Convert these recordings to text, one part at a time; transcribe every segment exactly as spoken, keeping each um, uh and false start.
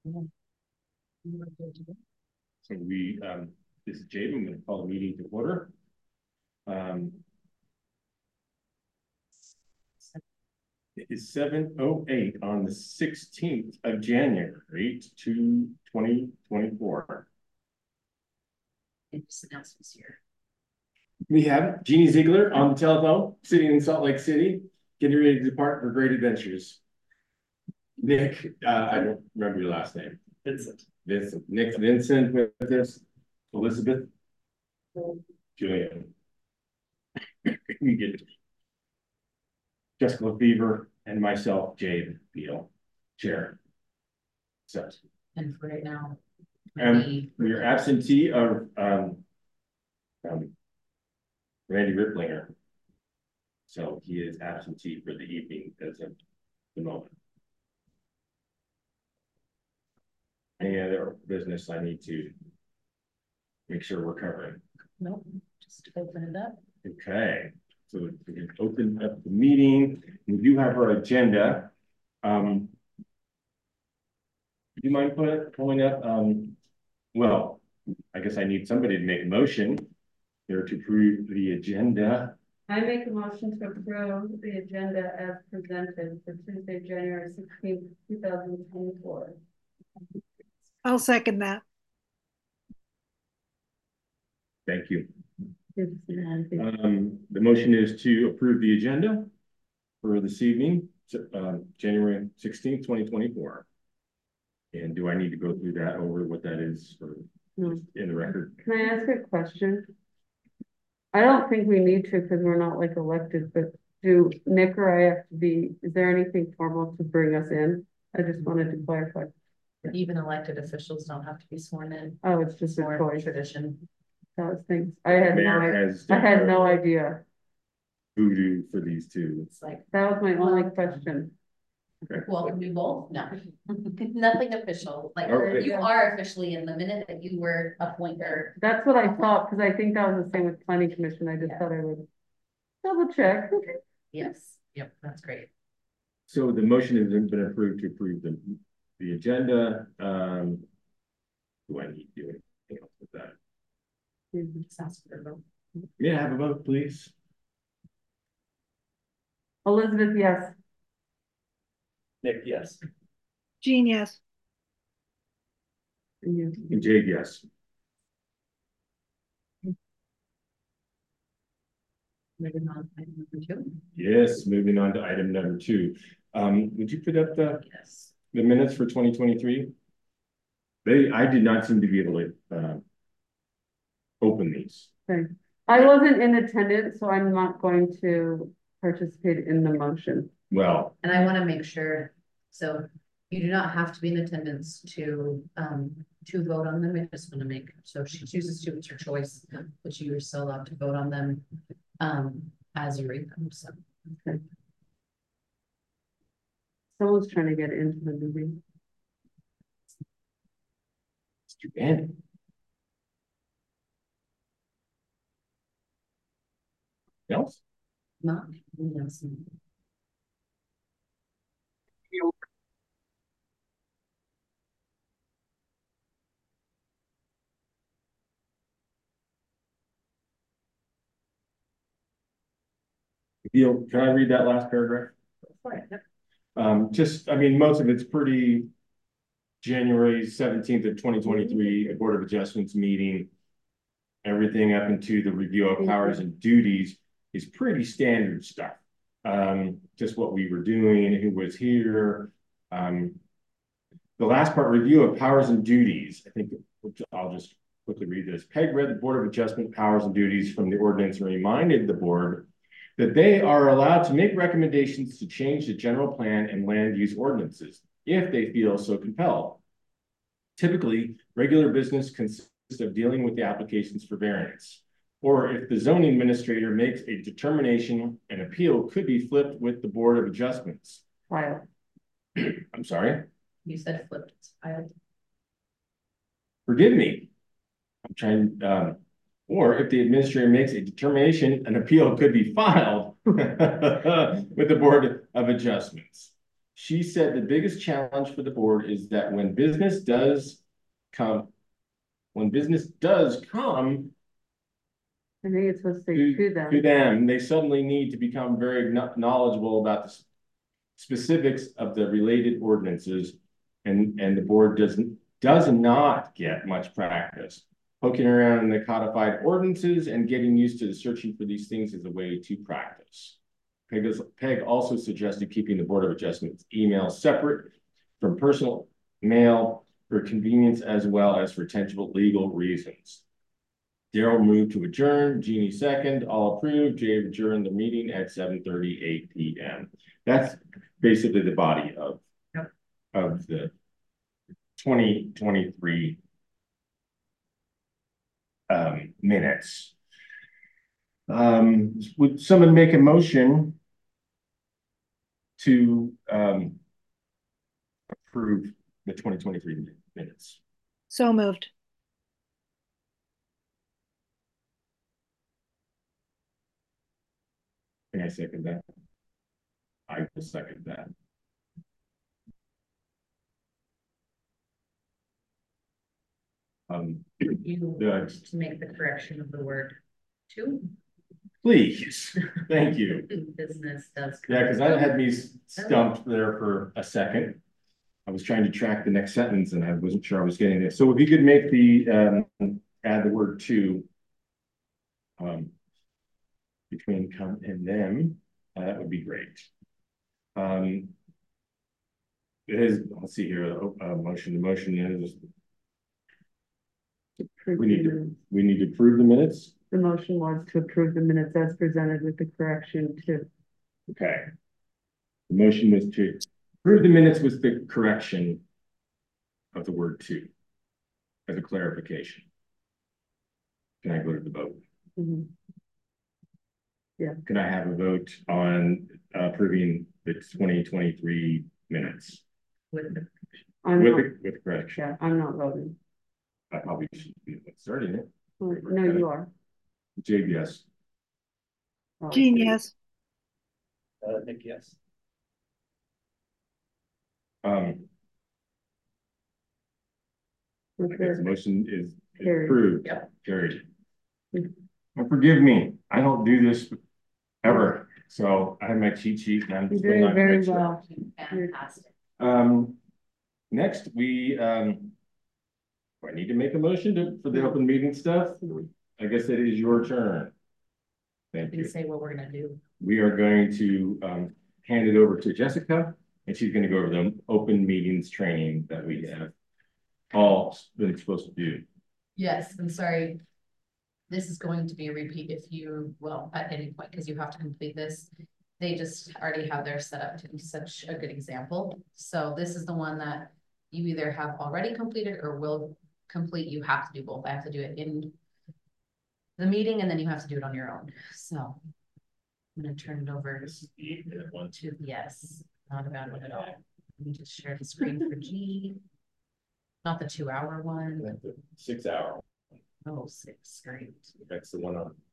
So we, um, this is Jade. I'm going to call the meeting to order. Um, it is seven oh eight on the sixteenth of January to twenty twenty-four. Announcements here. We have Jeannie Ziegler on the telephone, sitting in Salt Lake City, getting ready to depart for great adventures. Nick, uh, I don't remember your last name. Vincent. Vincent. Nick Vincent with this. Elizabeth. Julian. You get Jessica Fever and myself, Jade Beal, chair. So, and for right now, and we are absentee of um, um, Randy Ripplinger. So he is absentee for the evening as of the moment. Any other business I need to make sure we're covering? Nope, just open it up. Okay, so we can open up the meeting. We do have our agenda. Um, do you mind put, pulling up? Um, well, I guess I need somebody to make a motion here to approve the agenda. I make a motion to approve the agenda as presented for Tuesday, January sixteenth, two thousand twenty-four. I'll second that. Thank you. Um, the motion is to approve the agenda for this evening, uh, January sixteenth, twenty twenty-four. And do I need to go through that over what that is for no. in the record? Can I ask a question? I don't think we need to because we're not like elected, but do Nick or I have to be, is there anything formal to bring us in? I just wanted to clarify. Even elected officials don't have to be sworn in. Oh, it's just more a choice. Tradition. That was things. I had Mayor no has I had no idea. Voodoo for these two. It's like that was my only question. Okay. Well, can we both? No, nothing official. Like okay. You are officially in the minute that you were appointed. That's what I thought because I think that was the same with planning commission. I just yeah. thought I would double check. Yes. Yep. That's great. So the motion has been approved to approve the the agenda. Um, do I need to do anything else with that? May I have a vote, please? Elizabeth, yes. Nick, yes. Jean, yes. And you. And Jade, yes. Moving on to item number two. Yes, moving on to item number two. Um, would you put up the yes. the minutes for twenty twenty-three? They, I did not seem to be able to uh, open these. Okay. I wasn't in attendance, so I'm not going to participate in the motion. Well, and I want to make sure, so you do not have to be in attendance to um to vote on them. I just want to make, so if she chooses to, it's her choice, but you are still allowed to vote on them um as you read them. So okay. Someone's trying to get into the meeting. Mister Bannon. Else? Not yes. Can I read that last paragraph? Um, just, I mean, most of it's pretty January seventeenth of twenty twenty-three, a Board of Adjustments meeting. Everything up into the review of powers and duties is pretty standard stuff. Um, just what we were doing, who was here. Um, the last part, review of powers and duties. I think I'll just quickly read this. Peg read the Board of Adjustment powers and duties from the ordinance and reminded the board that they are allowed to make recommendations to change the general plan and land use ordinances if they feel so compelled. Typically, regular business consists of dealing with the applications for variance, or if the zoning administrator makes a determination, an appeal could be flipped with the Board of Adjustments. Filed. I'm sorry? You said flipped. It's filed. Forgive me. I'm trying, um, or if the administrator makes a determination, an appeal could be filed with the Board of Adjustments. she said the biggest challenge for the board is that when business does come, when business does come I think it's supposed to say to, to to them. them, they suddenly need to become very knowledgeable about the specifics of the related ordinances, and, and the board doesn't, does not get much practice. Poking around in the codified ordinances and getting used to the searching for these things is a way to practice. Peg, is, Peg also suggested keeping the Board of Adjustments email separate from personal mail for convenience as well as for tangible legal reasons. Daryl moved to adjourn, Jeannie second, all approved. Jay adjourned the meeting at seven thirty-eight p m That's basically the body of, yep. of the twenty twenty-three um, minutes. Um, would someone make a motion to um, approve the twenty twenty-three minutes? So moved. Can I second that? I will second that. Um, You Yeah. want to make the correction of the word to? please, thank you. Business does. Yeah, because that had me stumped there for a second. I was trying to track the next sentence and I wasn't sure I was getting it. So if you could make the, um, add the word to um, between come and them, uh, that would be great. Um, it is, let's see here, uh, motion, the motion is, we need to, we need to approve the minutes. The motion was to approve the minutes as presented with the correction to. Okay. The motion was to approve the minutes with the correction of the word to, as a clarification. Can I go to the vote? Mm-hmm. Yeah. Can I have a vote on uh, approving the twenty twenty-three minutes? With the, I'm with, not, the, with correction. yeah, I'm not voting. I probably should be starting it. Well, no, you are. Jade, yes. Oh, Jean, okay. yes. Uh, Nick, yes. Um, Okay. I guess the motion is Carried. approved. Yep. Carried. Mm. And forgive me, I don't do this ever. So I have my cheat sheet and I'm You're still doing not very quite sure. well. fantastic. Um, next we, um, do I need to make a motion to, for the open meeting stuff? I guess it is your turn. Thank Can you you. say what we're gonna do? We are going to, um, hand it over to Jessica and she's gonna go over the open meetings training that we have all been supposed to do. Yes, I'm sorry. This is going to be a repeat if you, well, at any point, because you have to complete this. They just already have their set up to be such a good example. So this is the one that you either have already completed or will complete. You have to do both. I have to do it in the meeting and then you have to do it on your own. So I'm gonna turn it over to, yes, not a bad one at all. Let me just share the screen for G. Not the two hour one. The six hour. Oh, six, great. That's the one on.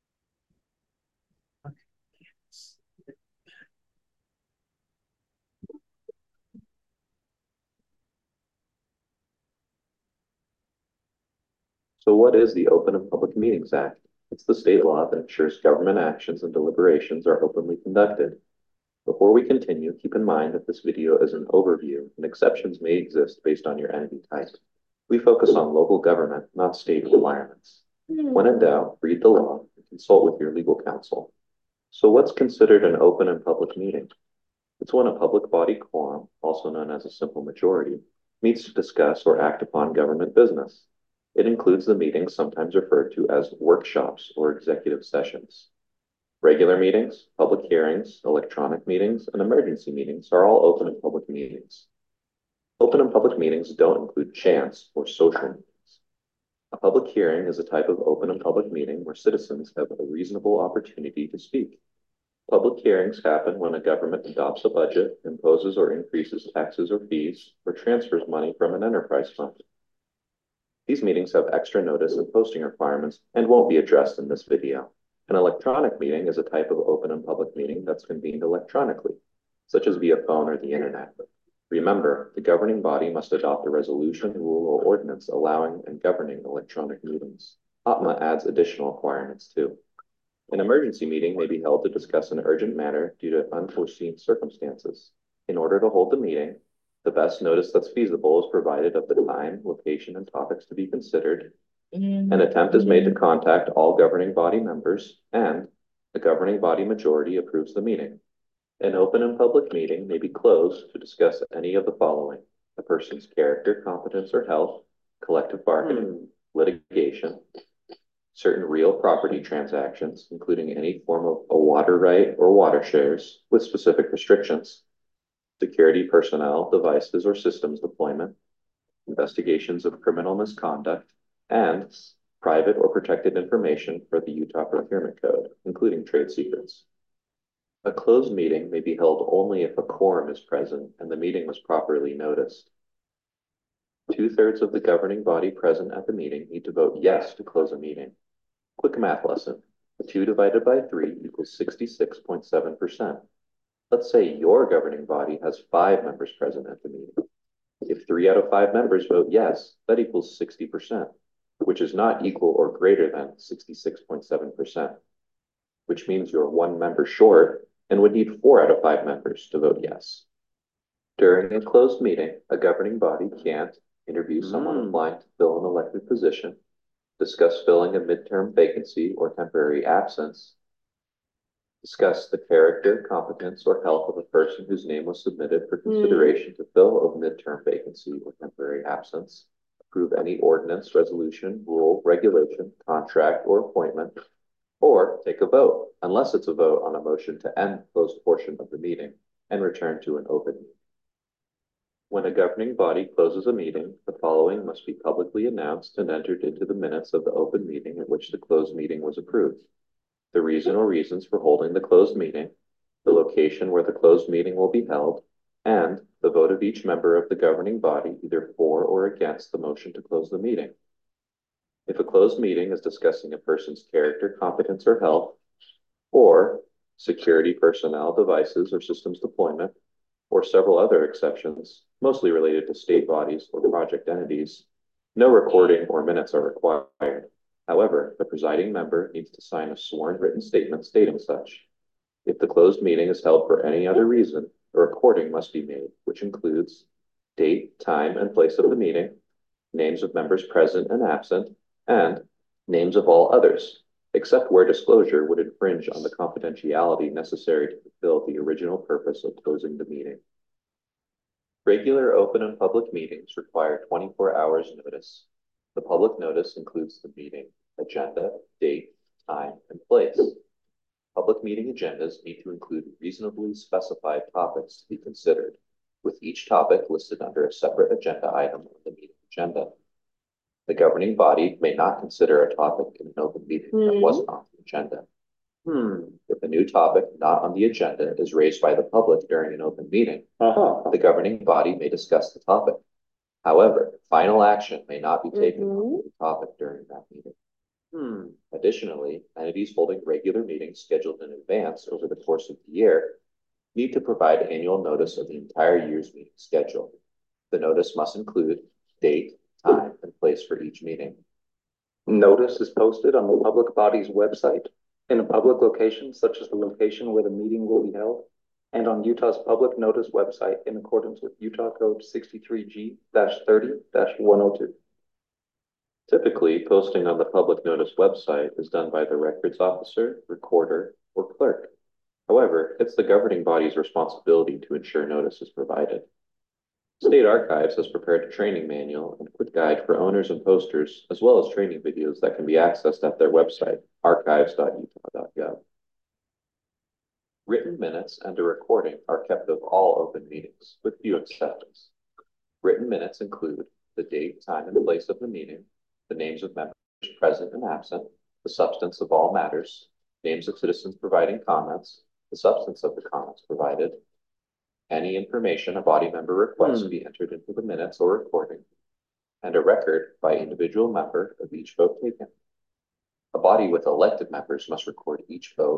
So what is the Open and Public Meetings Act? It's the state law that ensures government actions and deliberations are openly conducted. Before we continue, keep in mind that this video is an overview and exceptions may exist based on your entity type. We focus on local government, not state requirements. When in doubt, read the law and consult with your legal counsel. So what's considered an open and public meeting? It's when a public body quorum, also known as a simple majority, meets to discuss or act upon government business. It includes the meetings sometimes referred to as workshops or executive sessions. Regular meetings, public hearings, electronic meetings, and emergency meetings are all open and public meetings. Open and public meetings don't include chance or social meetings. A public hearing is a type of open and public meeting where citizens have a reasonable opportunity to speak. Public hearings happen when a government adopts a budget, imposes or increases taxes or fees, or transfers money from an enterprise fund. These meetings have extra notice and posting requirements and won't be addressed in this video. An electronic meeting is a type of open and public meeting that's convened electronically. such as via phone or the internet. Remember, the governing body must adopt a resolution, rule, or ordinance allowing and governing electronic meetings. O P M A adds additional requirements too. An emergency meeting may be held to discuss an urgent matter due to unforeseen circumstances. In order to hold the meeting, the best notice that's feasible is provided of the time, location, and topics to be considered. An attempt is made to contact all governing body members, and the governing body majority approves the meeting. An open and public meeting may be closed to discuss any of the following: a person's character, competence, or health, collective bargaining, litigation, certain real property transactions, including any form of a water right or water shares with specific restrictions, security personnel, devices, or systems deployment, investigations of criminal misconduct, and private or protected information for the Utah Procurement Code, including trade secrets. A closed meeting may be held only if a quorum is present and the meeting was properly noticed. Two-thirds of the governing body present at the meeting need to vote yes to close a meeting. Quick math lesson. two divided by three equals sixty-six point seven percent. Let's say your governing body has five members present at the meeting. If three out of five members vote yes, that equals sixty percent, which is not equal or greater than sixty-six point seven percent, which means you're one member short and would need four out of five members to vote yes. During a closed meeting, a governing body can't interview someone Mm. applying to fill an elected position, discuss filling a midterm vacancy or temporary absence, discuss the character, competence, or health of a person whose name was submitted for consideration to fill a midterm vacancy or temporary absence, approve any ordinance, resolution, rule, regulation, contract, or appointment, or take a vote, unless it's a vote on a motion to end the closed portion of the meeting and return to an open meeting. When a governing body closes a meeting, the following must be publicly announced and entered into the minutes of the open meeting at which the closed meeting was approved. The reason or reasons for holding the closed meeting, the location where the closed meeting will be held, and the vote of each member of the governing body either for or against the motion to close the meeting. If a closed meeting is discussing a person's character, competence, or health, or security personnel, devices, or systems deployment, or several other exceptions, mostly related to state bodies or project entities, no recording or minutes are required. However, the presiding member needs to sign a sworn written statement stating such. If the closed meeting is held for any other reason, a recording must be made, which includes date, time, and place of the meeting, names of members present and absent, and names of all others, except where disclosure would infringe on the confidentiality necessary to fulfill the original purpose of closing the meeting. Regular open and public meetings require twenty-four hours notice. The public notice includes the meeting, agenda, date, time, and place. Public meeting agendas need to include reasonably specified topics to be considered, with each topic listed under a separate agenda item on the meeting agenda. The governing body may not consider a topic in an open meeting that Hmm. wasn't on the agenda. Hmm. If a new topic not on the agenda is raised by the public during an open meeting, Uh-huh. the governing body may discuss the topic. However, final action may not be taken Mhm. on the topic during that meeting. Hmm. Additionally, entities holding regular meetings scheduled in advance over the course of the year need to provide annual notice of the entire year's meeting schedule. The notice must include date, time, and place for each meeting. Notice is posted on the public body's website in a public location such as the location where the meeting will be held, and on Utah's public notice website in accordance with Utah Code sixty-three G thirty one oh two. Typically, posting on the public notice website is done by the records officer, recorder, or clerk. However, it's the governing body's responsibility to ensure notice is provided. State Archives has prepared a training manual and quick guide for owners and posters, as well as training videos that can be accessed at their website, archives dot utah dot gov. Written minutes and a recording are kept of all open meetings, with few exceptions. Written minutes include the date, time, and place of the meeting, the names of members present and absent, the substance of all matters, names of citizens providing comments, the substance of the comments provided, any information a body member requests Hmm. be entered into the minutes or recording, and a record by individual member of each vote taken. A body with elected members must record each vote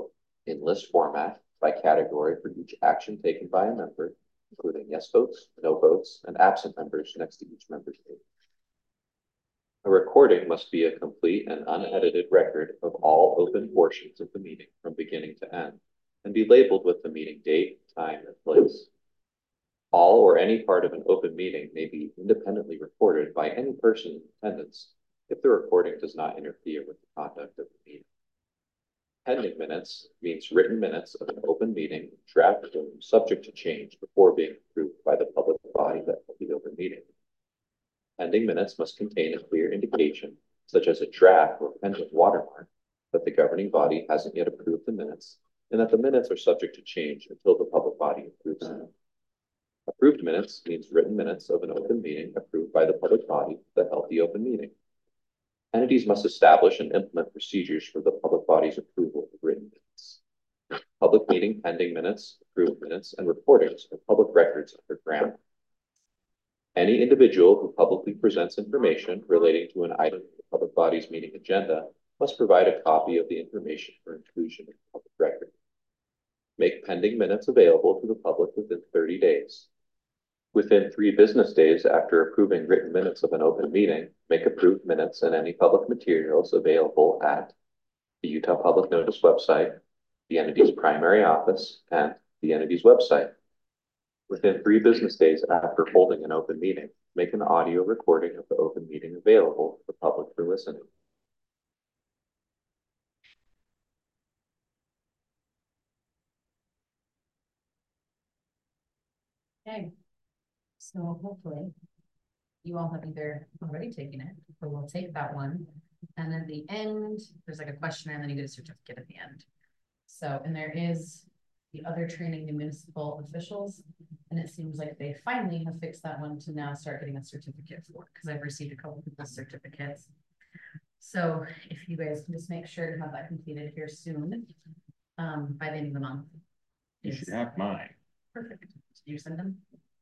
in list format by category for each action taken by a member, including yes votes, no votes, and absent members next to each member's name. A recording must be a complete and unedited record of all open portions of the meeting from beginning to end, and be labeled with the meeting date, time, and place. All or any part of an open meeting may be independently recorded by any person in attendance if the recording does not interfere with the conduct of the meeting. Pending minutes means written minutes of an open meeting, drafted and subject to change before being approved by the public body that held the open meeting. Pending minutes must contain a clear indication, such as a draft or pending watermark, that the governing body hasn't yet approved the minutes, and that the minutes are subject to change until the public body approves them. Approved minutes means written minutes of an open meeting approved by the public body that held the open meeting. Entities must establish and implement procedures for the public body's approval of written minutes. Public meeting pending minutes, approved minutes, and recordings are public records under grant. Any individual who publicly presents information relating to an item in the public body's meeting agenda must provide a copy of the information for inclusion in the public record. Make pending minutes available to the public within thirty days. Within three business days after approving written minutes of an open meeting, make approved minutes and any public materials available at the Utah Public Notice website, the entity's primary office, and the entity's website. Within three business days after holding an open meeting, make an audio recording of the open meeting available to the public for listening. Okay. So hopefully you all have either already taken it or will take that one. And at the end, there's like a questionnaire and then you get a certificate at the end. So, and there is the other training the municipal officials. And it seems like they finally have fixed that one to now start getting a certificate for it, because I've received a couple people's certificates. So if you guys can just make sure to have that completed here soon, um, by the end of the month. You should have mine. Perfect. Did you send them?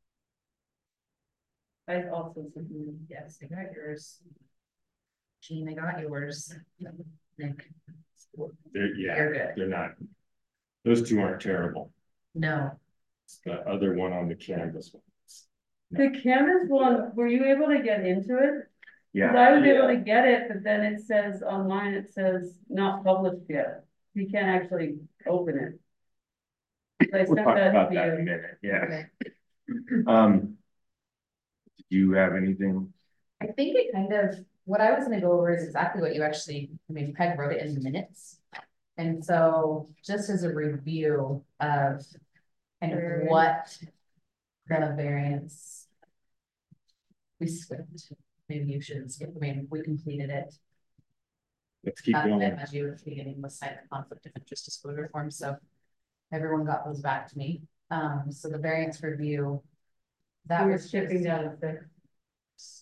I also sent you. Yes, I got yours. Jean, I got yours. Nick. They're, yeah, You're good. they're not. Those two aren't terrible. No. It's the other one on the canvas ones. The Canvas one, were you able to get into it? 'Cause Yeah, I was able to get it, but then it says online, it says not published yet. You can't actually open it. So I we'll sent talk that about to that in a you. minute, yeah. Okay. Um, do you have anything? I think it kind of, what I was gonna go over is exactly what you actually, I mean, Peg wrote it in the minutes. And so just as a review of kind of what the variance we skipped, maybe you shouldn't skip, I mean, we completed it. Let's keep Uh, going. As you at the beginning was signed the conflict of interest disclosure form, so everyone got those back to me. Um, so the variance review. That We were was skipping just- down to six.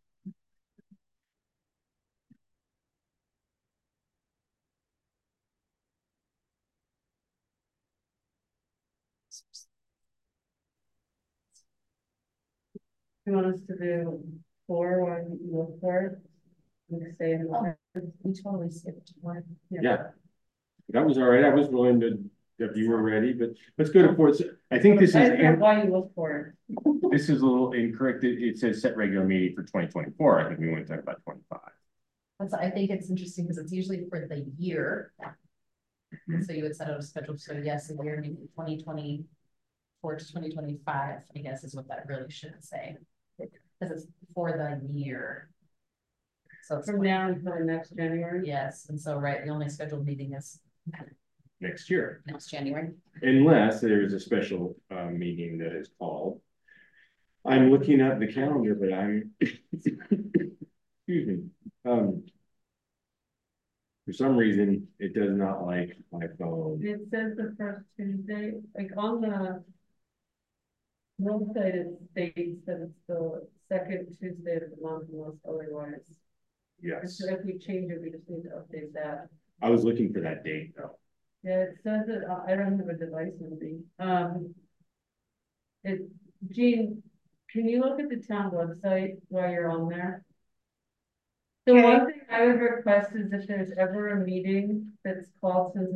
You want us to do four while you look for it? We can say, Oh, we totally skipped one. Yeah. That was all right. I was willing to, if you were ready, but let's go to fourth. I think this is, I said why you look for it. this is a little incorrect. It, it says set regular meeting for twenty twenty-four. I think we want to talk about twenty-five. That's, I think it's interesting because it's usually for the year. And so you would set out a schedule, so yes, a year, maybe twenty twenty-four to twenty twenty-five, I guess is what that really should say. Because it's for the year. So it's From now until next January. yes, and so, right, the only scheduled meeting is Next year, next January. unless there's a special, uh, meeting that is called. I'm looking at the calendar, but I'm, excuse me, um. For some reason, it does not like my phone. It says the first Tuesday, like on the website, it states that it's the second Tuesday of the month unless otherwise. Yes, So if we change it, we just need to update that. I was looking for that date though. Yeah, it says it, uh, I don't have a device with me. Um. It, Jean, can you look at the town website while you're on there? The Okay. one thing I would request is if there's ever a meeting that's called, since it's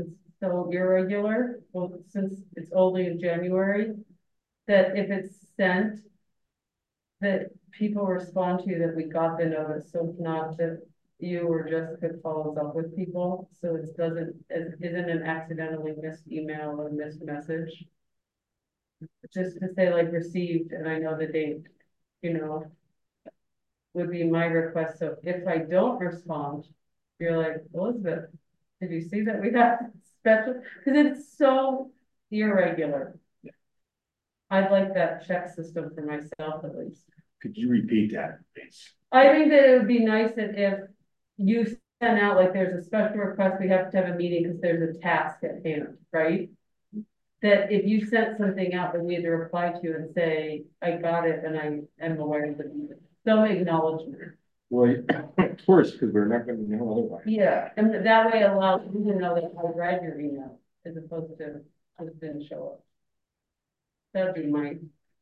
so irregular, well, since it's only in January, that if it's sent, that people respond to that we got the notice, so it's not that you or Jessica follows up with people, so it doesn't, it isn't an accidentally missed email or missed message. Just to say like received, and I know the date, you know, would be my request. So if I don't respond, you're like, Elizabeth, did you see that we have special? Because it's so irregular. I'd like that check system for myself at least. Could you repeat that, please? I think that it would be nice that if you send out, like, there's a special request, we have to have a meeting because there's a task at hand, right? That if you sent something out, that we had to reply to and say, I got it and I am aware of it. Some acknowledgement. Well, of course, because we're not going to know otherwise. Yeah, and that way it allows you to know that I read your email as opposed to just didn't show up. That'd be my.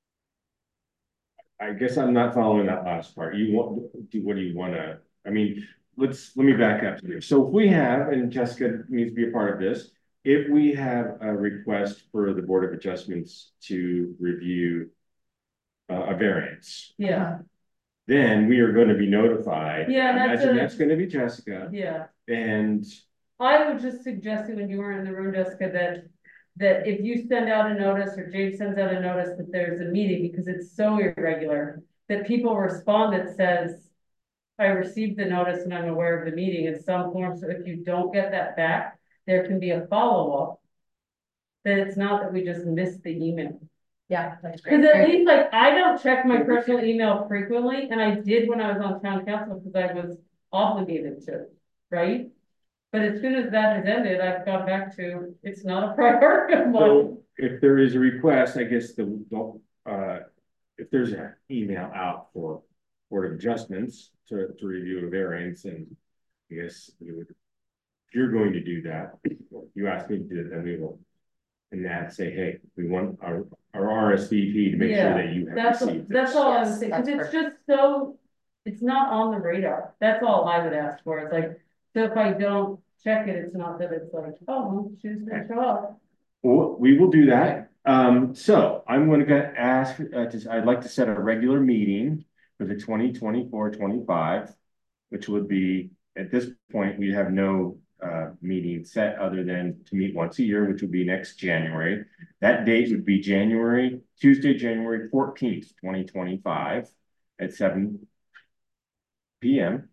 I guess I'm not following that last part. You want, do, what do you want to, I mean, let's, let me back up here. So if we have, and Jessica needs to be a part of this, if we have a request for the Board of Adjustments to review uh, a variance, Yeah, then we are going to be notified. Yeah, I that's imagine a- that's going to be Jessica. yeah. And I would just suggest it when you were in the room, Jessica, that, that if you send out a notice or James sends out a notice that there's a meeting, because it's so irregular, that people respond that says, I received the notice and I'm aware of the meeting in some form. So if you don't get that back, there can be a follow-up. That it's not that we just missed the email. Yeah, that's great. Because at least like, I don't check my personal email frequently, and I did when I was on town council because I was obligated to, right? But as soon as that has ended, I've gone back to, it's not a priority of mine. so if there is a request, I guess the, don't, uh, if there's an email out for Board of Adjustments to, to review a variance, and I guess you would, if you're going to do that, you ask me to do it, then we will. And that say, hey, we want our, our R S V P to make Yeah, sure that you have That's, received that's this. all I Yes, was saying, that's because it's perfect. just so, it's not on the radar. That's all I would ask for. It's like, so if I don't check it, it's not that it's like, oh, well, she's gonna show up. Well, we will do that. Um, so I'm going to ask, uh, just, I'd like to set a regular meeting for the twenty twenty-four twenty-five, which would be, at this point, we have no uh, meeting set other than to meet once a year, which would be next January. That date would be January, Tuesday, January fourteenth, twenty twenty-five at seven P M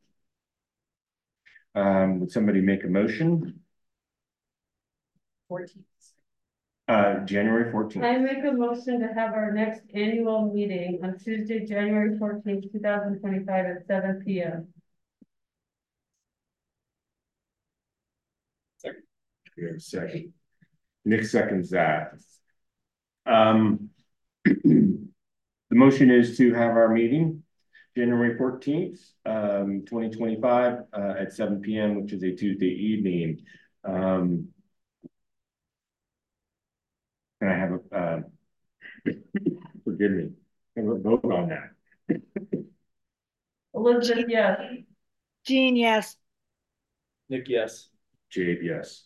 Um, would somebody make a motion? Fourteen. Uh, January fourteenth. I make a motion to have our next annual meeting on Tuesday, January fourteenth, two thousand twenty-five at seven P M We have a second. Nick seconds that. Um, the motion is to have our meeting January fourteenth, um, twenty twenty-five, uh, at seven P M, which is a Tuesday evening. Um, can I have a, uh, forgive me, can we vote on that? Elizabeth, yes. Jean, yes. Nick, yes. Jade, yes.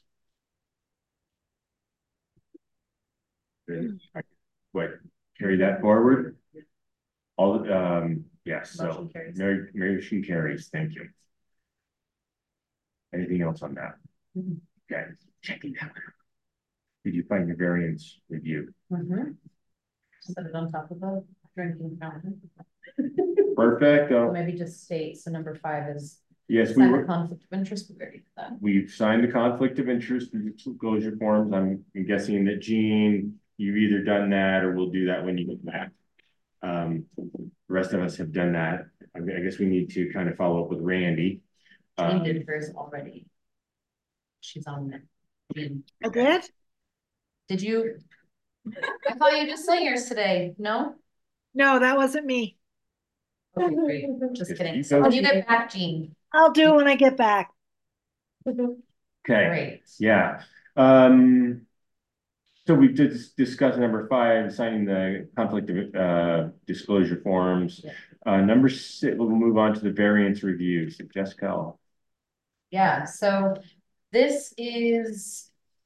Good. What, carry that forward? All, um, yes, so, Motion carries. Mary, motion carries, thank you. Anything else on that? Mhm. Okay, checking out. Did you find your variance review? Mhm. Set it on top of a drinking fountain. Perfect, Or uh, maybe just state, so number five is yes, we sign a were, conflict of interest, we already did that. we've signed the conflict of interest disclosure forms. I'm guessing that Jean, you've either done that or we'll do that when you get back. Um, the rest of us have done that. I mean, I guess we need to kind of follow up with Randy. Jane Um, did hers already. She's on there. Jane, I did? Did you? I thought you just sang yours today, no? No, that wasn't me. Okay, great, just If kidding. you So go- when you get back, Jean, I'll do when I get back. Okay, great. yeah. Um, so we did discuss number five, signing the conflict of uh, disclosure forms. Yeah. Uh, number six, we'll move on to the variance reviews. Jessica. Yeah, so this is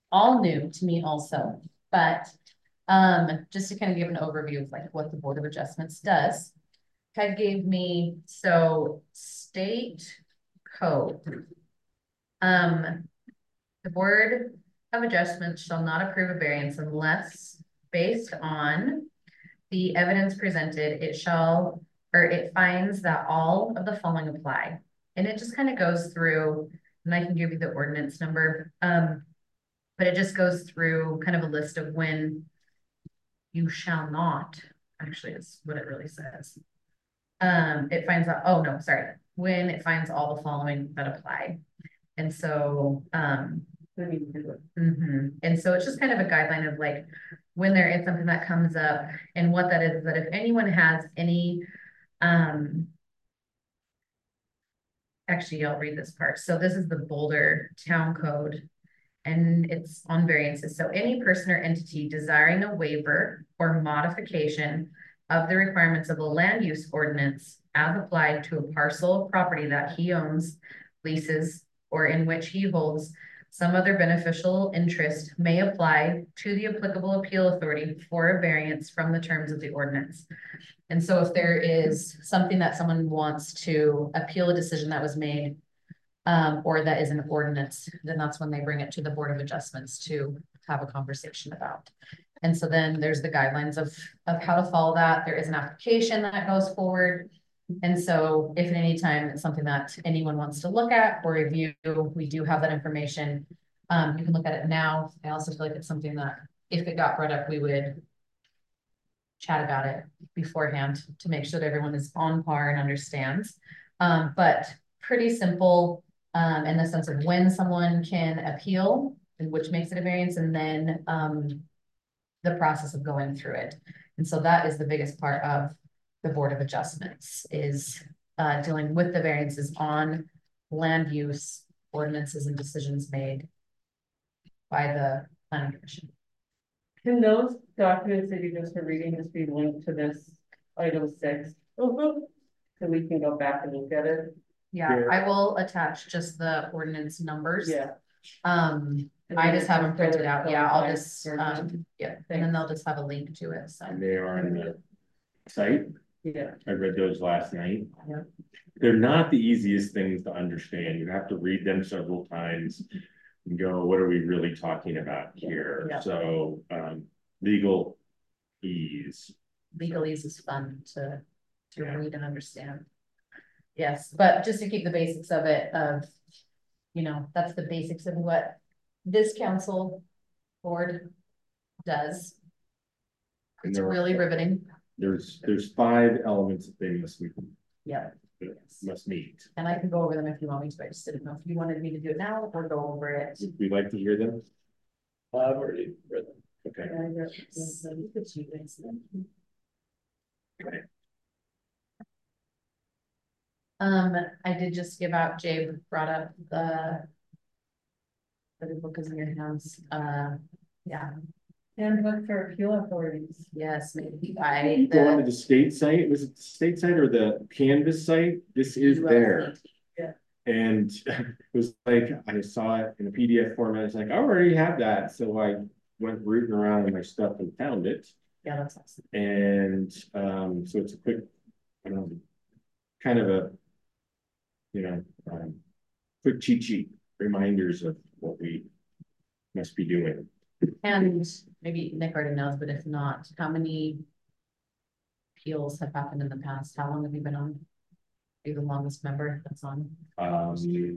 all new to me also, but um, just to kind of give an overview of like what the Board of Adjustments does. Ted gave me, so state code. Um, the Board of Adjustments shall not approve a variance unless based on the evidence presented, it shall, or it finds that all of the following apply. And it just kind of goes through, and I can give you the ordinance number, um, but it just goes through kind of a list of when you shall not, actually is what it really says. Um, it finds out, oh no, sorry, when it finds all the following that apply. And so, um, mm-hmm. And so it's just kind of a guideline of like, when there is something that comes up, and what that is, is that if anyone has any, um, actually, I'll read this part. So this is the Boulder Town Code, and it's on variances. So any person or entity desiring a waiver or modification of the requirements of a land use ordinance as applied to a parcel of property that he owns, leases, or in which he holds some other beneficial interest may apply to the applicable appeal authority for a variance from the terms of the ordinance. And so if there is something that someone wants to appeal a decision that was made, um, or that is an ordinance, then that's when they bring it to the Board of Adjustments to have a conversation about. And so then there's the guidelines of, of how to follow that. There is an application that goes forward. And so if at any time it's something that anyone wants to look at or review, we do have that information. Um, you can look at it now. I also feel like it's something that if it got brought up, we would chat about it beforehand to make sure that everyone is on par and understands. Um, but pretty simple um, in the sense of when someone can appeal, and which makes it a variance, and then um, the process of going through it. And so that is the biggest part of the Board of Adjustments, is uh, dealing with the variances on land use ordinances and decisions made by the Planning Commission. Can those documents that you just were reading just be linked to this item six? So we can go back and look at it? Yeah, Sure. I will attach just the ordinance numbers. Yeah. Um, And I then just it's have them just printed better out. Yeah, I'll qualified just, for- um, yeah, and then they'll just have a link to it, so. And they are on the site. Yeah. I read those last night. Yeah. They're not the easiest things to understand. You have to read them several times and go, what are we really talking about here? Yeah. So, um, legal ease. Legalese is fun to, to Yeah. read and understand. Yes, but just to keep the basics of it, of, you know, that's the basics of what this council board does. And It's there are- really riveting. There's, there's five elements that they must meet. Yeah. Must meet. And I can go over them if you want me to. I just didn't know if you wanted me to do it now or go over it. Would we like to hear them? I've already read them. Okay. Yes, you could choose this then. Okay. Um, I did just give out, Jay brought up the. The book is in your hands, uh, yeah, Handbook for appeal authorities. yes, maybe I. Go onto the state site, was it the state site or the Canvas site? This is there. Yeah. And it was like, I saw it in a P D F format, it's like, I already have that, so I went rooting around in my stuff and found it. Yeah, that's awesome. And um, so it's a quick, I don't know, kind of a, you know, um, quick cheat sheet, reminders of what we must be doing. And maybe Nick already knows, but if not, how many appeals have happened in the past? How long have you been on? Are you the longest member that's on? Um,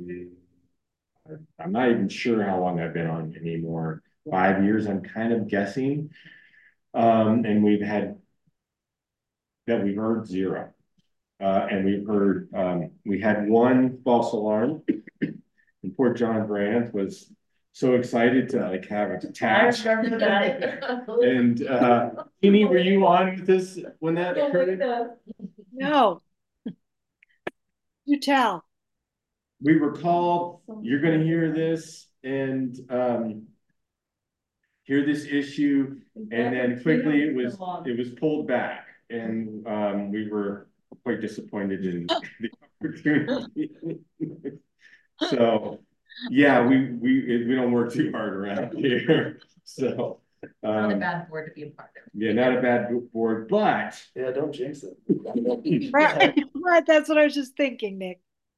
I'm not even sure how long I've been on anymore. Five years, I'm kind of guessing. Um, and we've had that we've heard zero. Uh, and we've heard, um, we had one false alarm. And poor John Brandt was so excited to like have it attached. I remember that. And uh, Amy, were you on with this when that occurred? No. You tell. We were called, you're gonna hear this and um, hear this issue, and then quickly it was, it was pulled back. And um, we were quite disappointed in the opportunity. So Yeah, we, we, we don't work too hard around here, so. Not a Um, bad board to be a part of. yeah, not a bad board, but Yeah, don't jinx it. Right, right, that's what I was just thinking, Nick.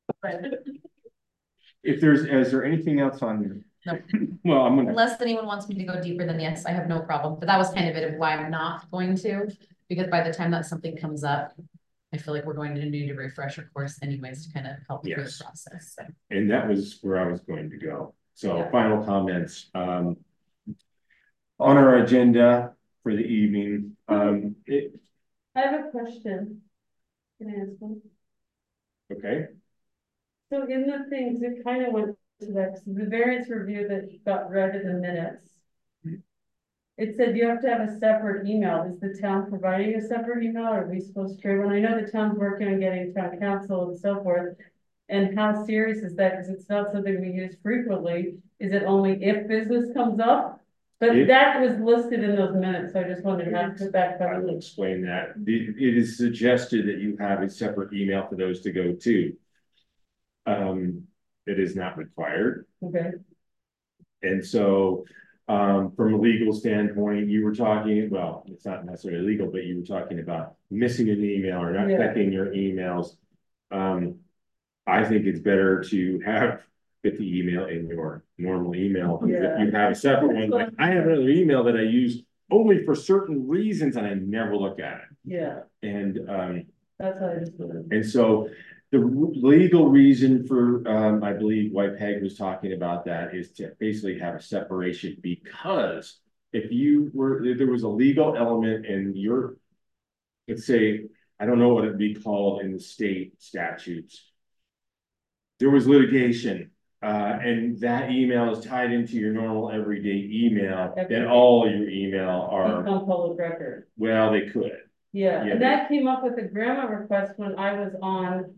if there's, is there anything else on? No. Well, I'm gonna, Unless anyone wants me to go deeper than yes, I have no problem, but that was kind of it of why I'm not going to, because by the time that something comes up, I feel like we're going to need a refresher course anyways to kind of help through the Yes. process, so. and that was where I was going to go. So Yeah. final comments, um. On our agenda for the evening, um, it, I have a question. Can I ask one? okay, So in the things, it kind of went to that, so the variance review that got read in the minutes. It said you have to have a separate email. Is the town providing a separate email, or are we supposed to create one? I know the town's working on getting town council and so forth. And how serious is that? Because it's not something we use frequently. Is it only if business comes up? But It- that was listed in those minutes, so I just wondered how to put that I will covered. explain that. The- It is suggested that you have a separate email for those to go to. Um, it is not required. Okay, And so, um, from a legal standpoint, you were talking, well, it's not necessarily legal, but you were talking about missing an email or not Yeah. checking your emails. Um, I think it's better to have get the email in your normal email. If Yeah. you have a separate one, like I have another email that I use only for certain reasons and I never look at it. yeah, And, um, that's how I just wondered. and so the legal reason for, um, I believe White Peg was talking about that is to basically have a separation, because if you were, if there was a legal element in your, let's say, I don't know what it'd be called in the state statutes. There was litigation, uh, and that email is tied into your normal everyday email, then Everything. all your email are, Become public record. well, they could. Yeah, Yeah. and that came up with a grandma request when I was on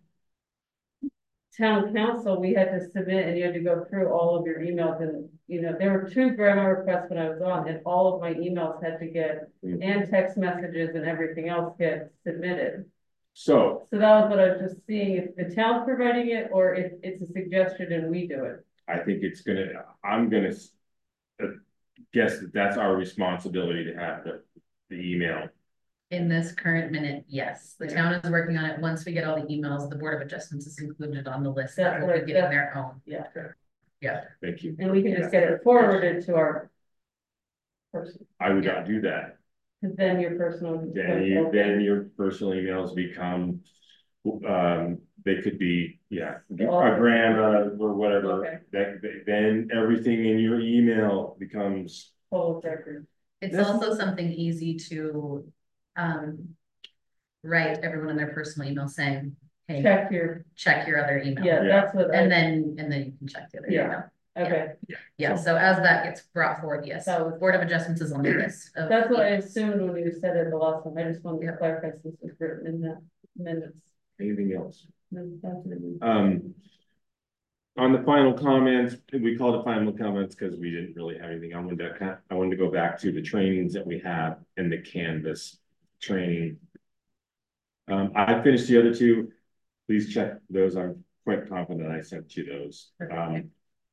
town council. We had to submit and you had to go through all of your emails, and, you know, there were two grandma requests when I was on, and all of my emails had to get, Mhm. and text messages and everything else get submitted. So So that was what I was just seeing, if the town's providing it, or if it's a suggestion and we do it. I think it's gonna, I'm gonna s- uh, guess that that's our responsibility to have the, the email. In this current minute, yes, the town is working on it. Once we get all the emails, the Board of Adjustments is included on the list that That's will be what- getting that's- their own. Yeah, Yeah, Thank you. and we can just get it forwarded to our person, I would not do that. because then your personal. Then you, then your personal emails become, um, they could be, yeah, a grandma or whatever. Okay. That, then everything in your email becomes, Public record. it's That's- also something easy to, um, write everyone in their personal email saying, hey, Check your, check your other email. yeah, Yeah. that's what I, And then, and then you can check the other Yeah. email. okay, Yeah, so as that gets brought forward, yes, That was- Board of Adjustments is on the list. of that's what I emails. assumed when you said it the last time. I just wanted to Yeah. clarify since it's written in the minutes. anything else? No, that's what it is. Um. On the final comments, we called it final comments because we didn't really have anything. I wanted to, kind- I wanted to go back to the trainings that we have in the Canvas training. Um, I finished the other two. Please check those. I'm quite confident I sent you those. Um.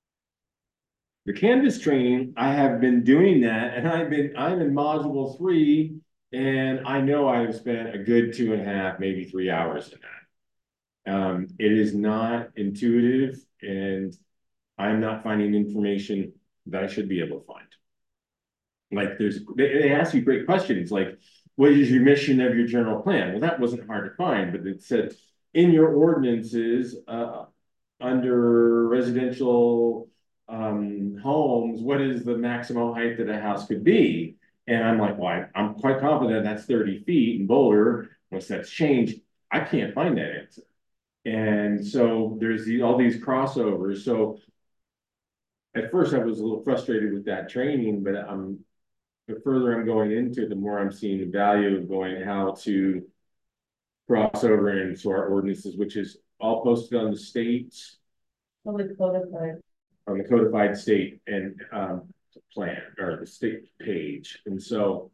The Canvas training, I have been doing that, and I've been, I'm in module three, and I know I've spent a good two and a half, maybe three hours in that. Um, it is not intuitive, and I'm not finding information that I should be able to find. Like there's, they, they ask you great questions, like, what is your mission of your general plan? Well, that wasn't hard to find, but it said in your ordinances, uh, under residential um, homes, what is the maximum height that a house could be? And I'm like, well, I, I'm quite confident that's thirty feet in Boulder. Once that's changed, I can't find that answer. And so there's the, all these crossovers. So at first I was a little frustrated with that training, but I'm, the further I'm going into it, the more I'm seeing the value of going how to cross over into our ordinances, which is all posted on the state's, Fully codified. on the codified state and um, plan or the state page. And so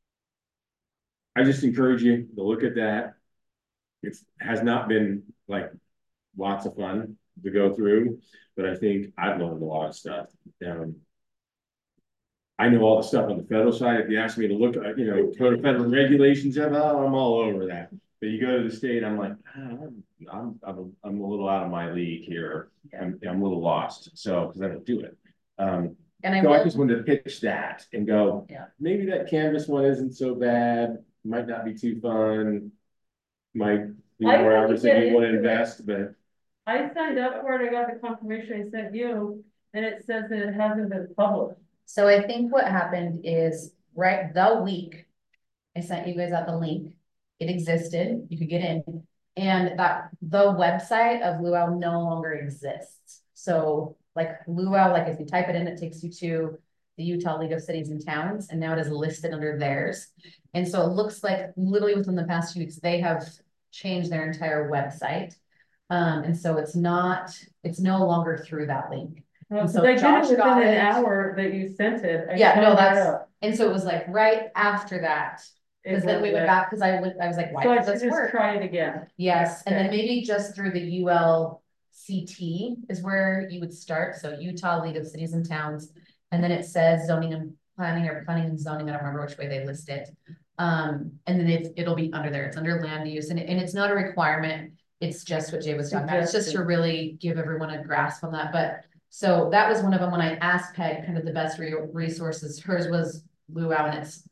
I just encourage you to look at that. It has not been like lots of fun. to go through, but I think I've learned a lot of stuff. Um, I know all the stuff on the federal side. If you ask me to look at, you know, code of federal regulations, I'm all over that. But you go to the state, I'm like, ah, I'm, I'm, I'm a little out of my league here. I'm, I'm a little lost. So, because I don't do it. Um, And I so I will, just wanted to pitch that and go, Yeah. maybe that Canvas one isn't so bad. Might not be too fun. Might be I more wanted hours to than get you want to into it. invest, but I signed up for it, I got the confirmation I sent you, and it says that it hasn't been published. so I think what happened is, right, the week I sent you guys out the link, it existed, you could get in, and that, the website of Luau no longer exists. So like Luau, like if you type it in, it takes you to the Utah League of Cities and Towns, and now it is listed under theirs. And so it looks like literally within the past few weeks, they have changed their entire website. Um, and so it's not, it's no longer through that link. Well, And 'cause so I did Josh it within got an it. hour that you sent it. I Yeah, no, signed that's, up. and so it was like right after that, It because then we was went there. back, because I went, I was like, why So I does should this just work? try it again. Yes, and then Okay. maybe just through the U L C T is where you would start, so Utah League of Cities and Towns. And then it says zoning and planning or planning and zoning, I don't remember which way they list it. Um, and then it, it'll be under there, it's under land use, and, and it's not a requirement. It's just what Jay was talking about, it's just to Suggestion. really give everyone a grasp on that, but. So that was one of them when I asked Peg kind of the best re resources, hers was Luau, and it's.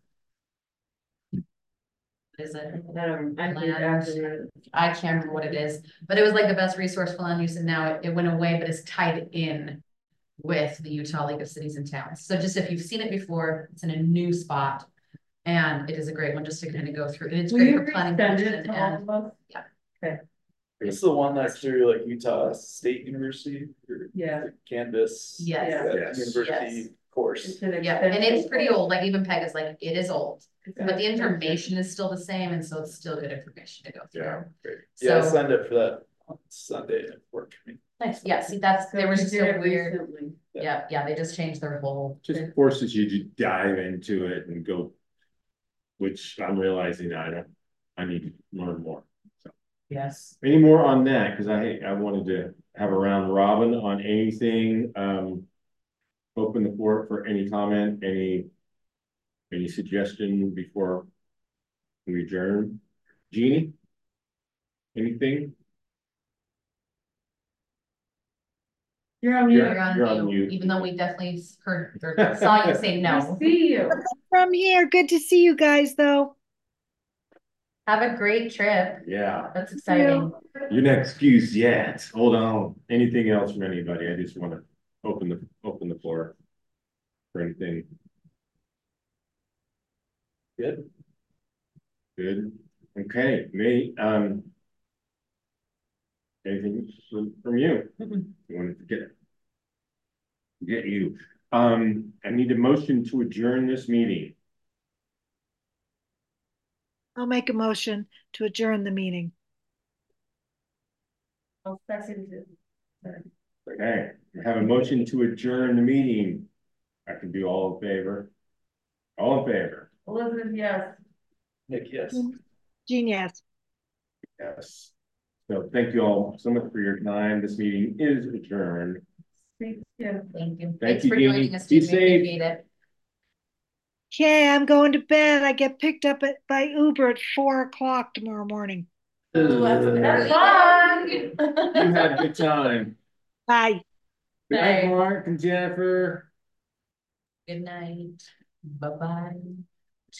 What is it? Um, I think Land. after. I can't remember what it is, but it was like the best resource for land use, and now it, it went away, but it's tied in with the Utah League of Cities and Towns. So just if you've seen it before, it's in a new spot, and it is a great one just to kind of go through, and it's Will great you for planning resend commission it to all and. of us? It's the one that's through like Utah State University or Yeah. Canvas. Yes. yeah, Yes. University Yes. course. It's an Yeah, and it's extension pretty course. old, like even Peg is like, it is old, It's an but the extension. information is still the same, and so it's still good information to go Yeah. through. Great. Yeah, I So- signed up for that on Sunday and it worked for me. Nice, yeah, see, that's, So there was you just did a it weird, recently. yeah, yeah, they just changed their whole. just forces you to dive into it and go. Which I'm realizing I don't, I need to learn more. So Yes. any more on that? Because I I wanted to have a round robin on anything. Um. Open the floor for any comment, any. Any suggestion before we adjourn? Jeannie? Anything? You're on You're- mute. You're on You're on mute, mute. even though we definitely heard or saw you say I no. see you. From here, good to see you guys, though. Have a great trip. Yeah, That's exciting. you're not excused yet. Hold on. Anything else from anybody? I just want to open the, open the floor. For anything. Good. Good. Okay, me, um. Anything from, from you? You wanted to get. Get you. Um, I need a motion to adjourn this meeting. I'll make a motion to adjourn the meeting. I'll second it. Okay, I have a motion to adjourn the meeting. I can do all in favor. All in favor? Elizabeth, yes. Nick, yes. Jean, yes. Yes. So thank you all so much for your time. This meeting is adjourned. Thank you. Thank you. Thank Thanks you, for Jeannie. joining us, Be Jeannie. We safe. appreciate it. Okay, I'm going to bed. I get picked up at, by Uber at four o'clock tomorrow morning. That's fun. You had a good time. Bye. Good night, Bye. Mark and Jennifer. Good night. Bye-bye.